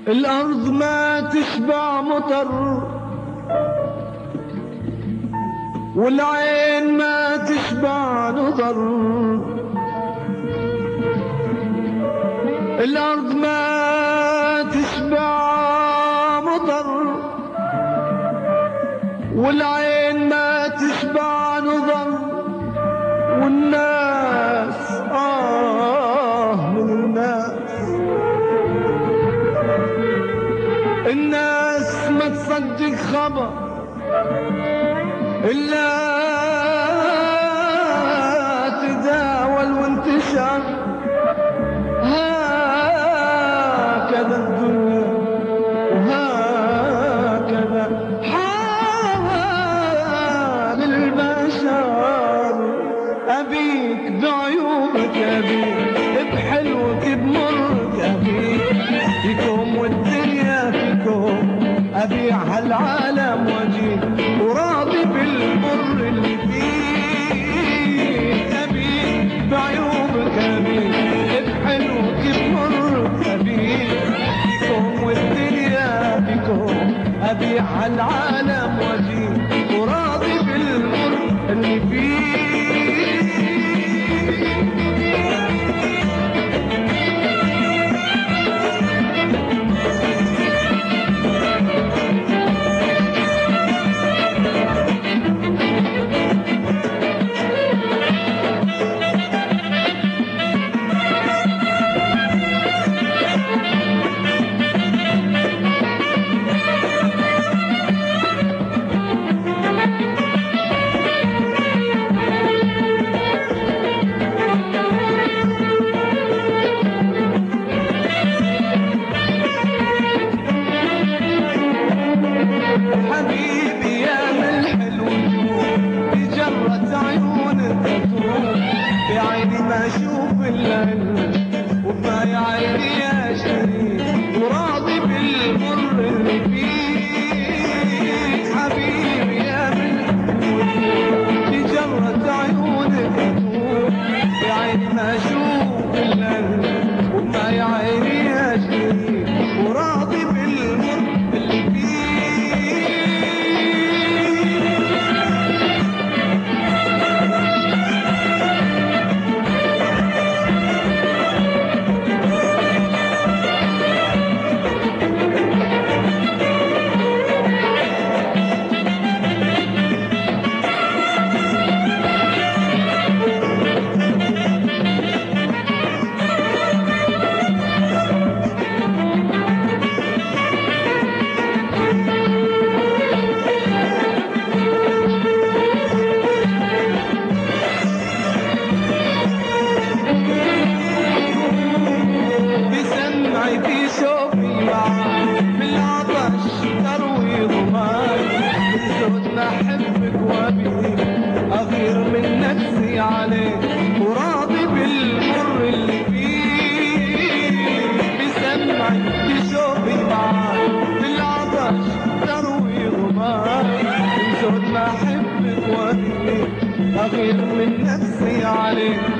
الأرض ما تشبع مطر، والعين ما تشبع نظر. الأرض ما تشبع مطر، والعين ما تشبع نظر. والناس من الناس ما تصدق خبر إلا تداول وانتشر. هكذا الدنيا وهكذا حال البشر. أبيك بعيوبك، أبيك بحلوك بمرك، أبيك فيكم والدنيا فيكم. أبيع هالعالم وجيك وراضي بالمر اللي فيه. أبيك بعيوبك، أبيك بحلوك بمرك، أبيك فيكم والدنيا فيكم. أبيع هالعالم وجيك وراضي بالمر اللي فيه. حبيبي يا ملح الوجود بجرة عيونك تروح. يا عيني ما اشوف الا انت، وما يا عيني يا شريك وراضي بالمر اللي فيه. حبيبي يا ملح الوجود بجرة عيونك تروح. يا عيني ما اشوف الا انت، وما يا عيني يا شريك وراضي بالمر اللي فيه. في شوقي معاك بالعطش تروي ضماك. من زود ما احبك وابيك اغير من نفسي عليك وراضي بالمر اللي فيه. بسمعي في شوقي معاك بالعطش تروي ضماك. من زود ما احبك وابيك اغير من نفسي عليك